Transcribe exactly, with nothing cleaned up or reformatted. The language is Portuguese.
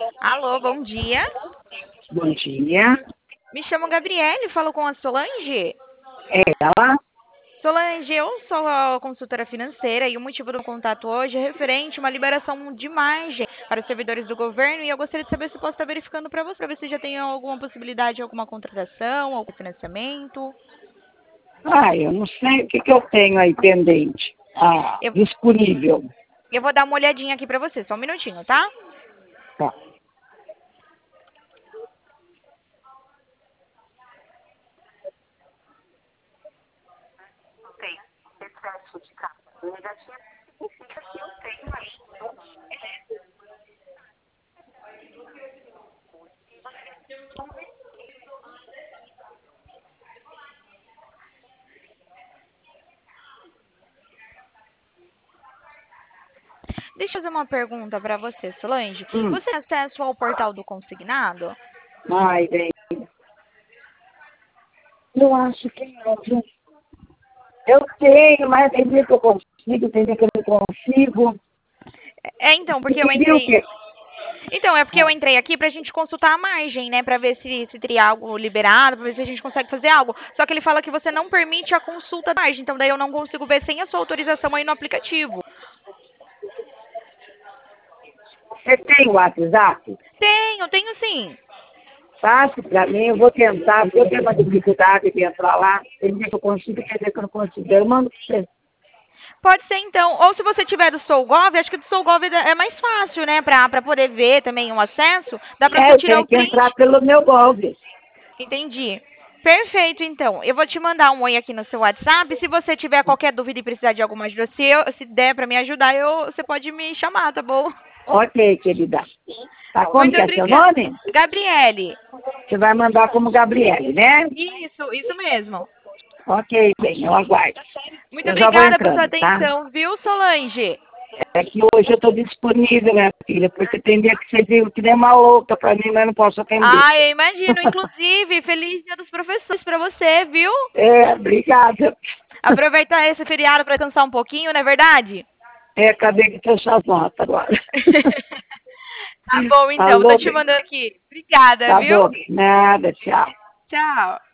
Alô, bom dia. Bom dia. Me chamo Gabriele, falo com a Solange. É ela? Solange, eu sou a consultora financeira e o motivo do contato hoje é referente a uma liberação de margem para os servidores do governo e eu gostaria de saber se posso estar verificando para você, para ver se já tem alguma possibilidade de alguma contratação, algum financiamento. Ah, eu não sei o que, que eu tenho aí pendente. Ah, Eu, disponível. eu vou dar uma olhadinha aqui para você, só um minutinho, tá? Tá. Deixa eu fazer uma pergunta para você, Solange. Hum. Você tem acesso ao portal do consignado? Ai, bem. Eu acho que não, viu? Eu tenho, mas tem dia que eu consigo, tem dia que eu não consigo. É, então, Você porque eu queria o entrei. quê? Então, é porque eu entrei aqui pra gente consultar a margem, né? Pra ver se, se teria algo liberado, pra ver se a gente consegue fazer algo. Só que ele fala que você não permite a consulta da margem, então daí eu não consigo ver sem a sua autorização aí no aplicativo. Você tem o WhatsApp? Tenho, tenho sim. Passe para mim, eu vou tentar, porque eu tenho uma dificuldade de entrar lá. Tem dia que eu consigo, quer dizer que eu não consigo. Eu mando pra você. Pode ser então. Ou se você tiver do SouGov, acho que do SouGov é mais fácil, né? Pra, pra poder ver também o acesso. Dá pra É, você eu tirar tenho o que entrar print. pelo meu Golves. Entendi. Perfeito, então. Eu vou te mandar um oi aqui no seu WhatsApp. Se você tiver qualquer dúvida e precisar de alguma ajuda, se, eu, se der pra me ajudar, eu, você pode me chamar, tá bom? Ok, querida. Tá, como Muito que é seu obrigada. nome? Gabriele. Você vai mandar como Gabriele, né? Isso, isso mesmo. Ok, bem, eu aguardo. Muito Eu já vou obrigada por sua entrando, tá? atenção, viu, Solange? É que hoje eu estou disponível, minha filha, porque tem dia que você viu que nem uma louca pra mim, mas eu não posso atender. Ah, eu imagino. Inclusive, feliz Dia dos Professores pra você, viu? É, obrigada. Aproveitar esse feriado pra descansar um pouquinho, não é verdade? É, acabei de fechar as notas agora. Tá bom, então. Tô Falou, te bem. mandando aqui. Obrigada, Tá viu? bom, nada, tchau. Tchau.